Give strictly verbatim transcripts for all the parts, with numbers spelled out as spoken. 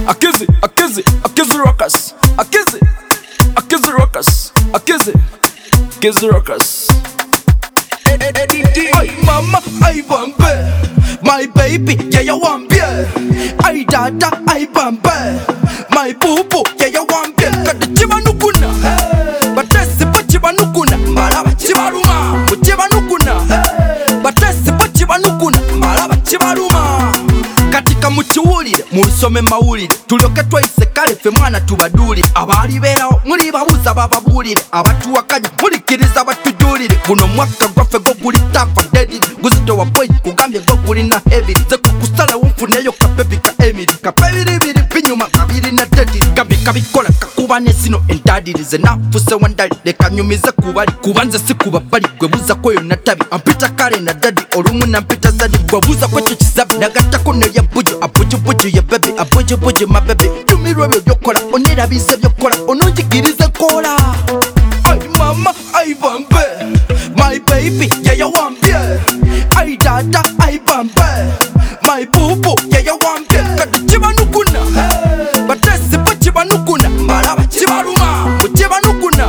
Akizi, Akizi, Akizi Rockers. Akizi, Akizi Rockers. Akizi, Akizi Rockers. Ay mama, ay bambe, my baby, yeah you want beer. Ay dada, ay bambe, my boo boo, yeah you want beer. Kati chiba nukuna, batesi pa chiba nukuna, maraba chiba ruma. Chiba nukuna, batesi pa chiba nukuna, maraba chiba ruma. Katika muchiwulire, munsome mawulire, tulyoke tweyise kale ffe mwana tubadulire. Abali berawo muli babuuza bababulire, abatuwakanya mulikiriza batujulire. Guno mwaka gwaffe go guli takwa dediri, guzito wa boy kugambye go guli na heavy. Ze kukusalawo nfuneyo kabebi ka emiri, kapebiribiri binyuma babiri na dediri. Kabi kabikola kakuba nesino endadiri, ze nafuse wandali leka nyumize kubali, kubanze si kubabali gwe buza kweyo natabi. Ampita kale na dadi olumu na mpita zadi, gwe buza kwecho kizabi nagatako nerya bujo. Abuju buju ya baby, abuju buju my baby. Tumirwe byo byokola, onerabize byokola, ononjigirize kola. Ay mama, ay bambe, my baby, yeah you want beer. Ay dada, ay bambe, my boo boo, yeah you want beer. Kati chiba nukuna, batesi pa chiba nukuna, maraba chiba ruma. Chiba nukuna,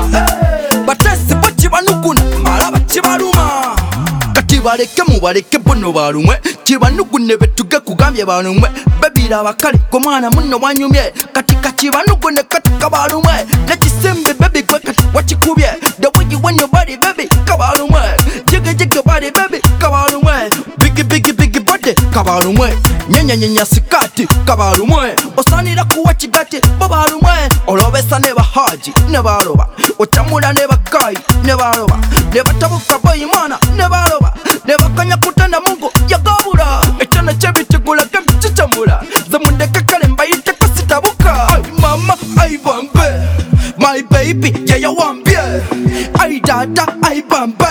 batesi pa chiba nukuna, maraba chiba ruma. Kati baleke mubaleke bono balumwe, chiba nukune betuge kugambye balumwe. Baby laba kale ko mwana muno wanyumye, katika chiba nukune katika balumwe. Nechisembe baby kwe kati wachikubye, the way you want your body baby kabalumwe. Jigga jigga body baby kabalumwe. Biggie biggie biggie body kabalumwe. Nyenya nyenya sikati kabalumwe. Osanira kuwa chigati babalumwe. Olobesa neba haji nebaloba, ochamula neba kai nebaloba, nebatabuka boy mwana nebaloba, nebakanya kutanda Mungu yagabula. Echana chebitigula kemchichamula, zamundeka kale mbayite kasitabuka. Ay mama, ay bambe, my baby, yeah you want beer. Ay dada, ay bambe,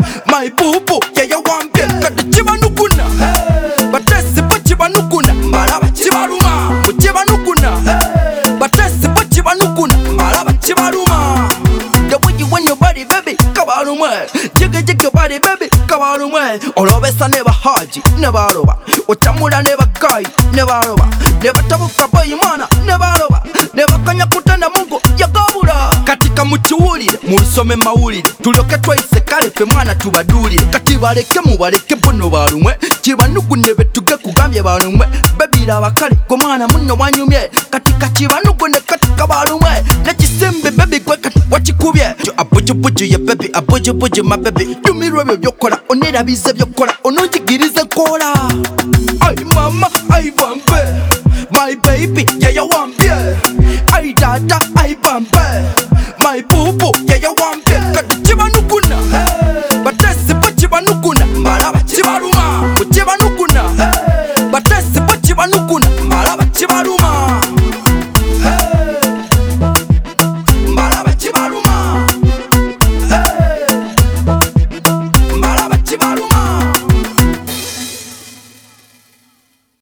my boo boo, yeah you want beer. Kati chiba nukuna, batesi pa chiba nukuna, maraba chiba ruma. Chiba nukuna, batesi pa chiba nukuna, maraba chiba ruma. The way you want your body baby kabalumwe, jigga jigga your body baby kabalumwe. Olobesa neba haji nebaloba, ochamula neba kai nebaloba, nebatabuka boy mwana nebaloba, nebakanya kutanda Mungu yagabula. Katika muchiwulire, munsome mawulire, tulyoke tweyise kale ffe mwana tubadulire. Kati baleke mubaleke bono balumwe, chiba nukune betuge kugambye balumwe. Baby laba kale ko mwana muno wanyumye, katika chiba nukune katika balumwe. Nechisembe baby kwe kati wachikubye. Abuju buju ya baby, abuju buju my baby. Tumirwe byo byokola, onerabize byokola, ononjigirize kola. Ay mama, ay bambe, my baby, yeah you want beer. Ay dada, ay bambe, my boo boo, yeah you want beer. Kati chiba nukuna, batesi pa chiba nukuna, maraba chiba ruma. Chiba nukuna, batesi pa chiba nukuna,